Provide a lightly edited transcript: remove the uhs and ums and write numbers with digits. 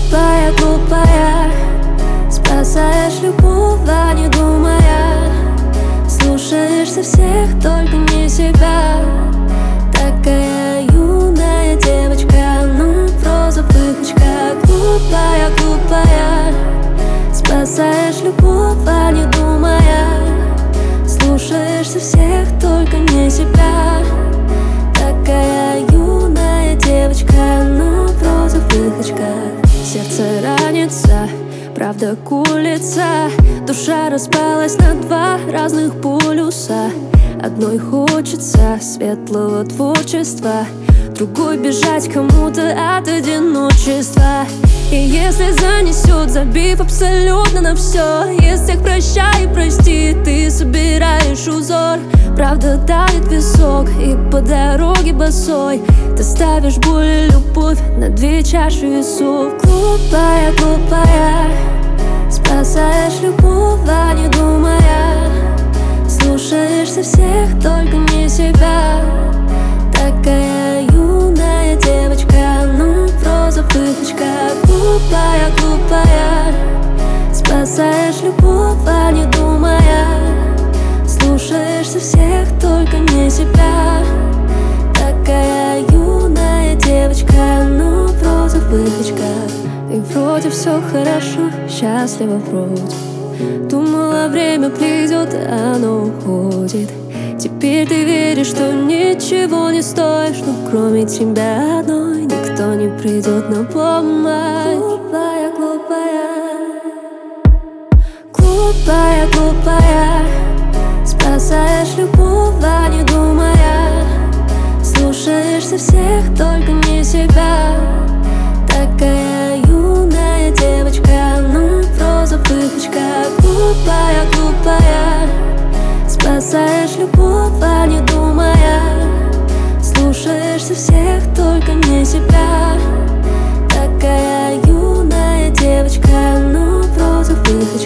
Глупая, глупая, спасаешь любовь, а не думая. Слушаешься всех, только не себя. Такая юная девочка, ну просто выходка. Глупая, глупая, спасаешь любовь, а не думая. Слушаешься всех, только не себя. Такая юная девочка, ну просто выходка. Сердце ранится, правда кулится. Душа распалась на два разных полюса. Одной хочется светлого творчества, другой бежать кому-то от одиночества. И если занесет, забив абсолютно на все, из всех прощай и прости, ты собираешь узор. Правда давит висок, и по дороге босой ты ставишь боль и любовь на две чаши весов. Глупая, глупая, спасаешь любовь, а не думая. Слушаешься всех, только не себя. Такая юная девочка, ну просто выходка. Глупая, глупая, спасаешь любовь, а не думая. Слушаешься всех, только не себя. Такая юная девочка, ну просто выходка. И вроде все хорошо, счастливо вроде. Думала, время придет, а оно уходит. Теперь ты веришь, что ничего не стоишь, но кроме тебя одной никто не придет на помощь. Глупая, глупая, глупая, глупая, спасаешь любовь, а не думая. Слушаешься всех, только не себя. Такая юная девочка, ну просто выходка. Глупая, глупая, спасаешь любовь, а не думая. Слушаешься всех, только не себя. Такая юная девочка, ну просто выходка.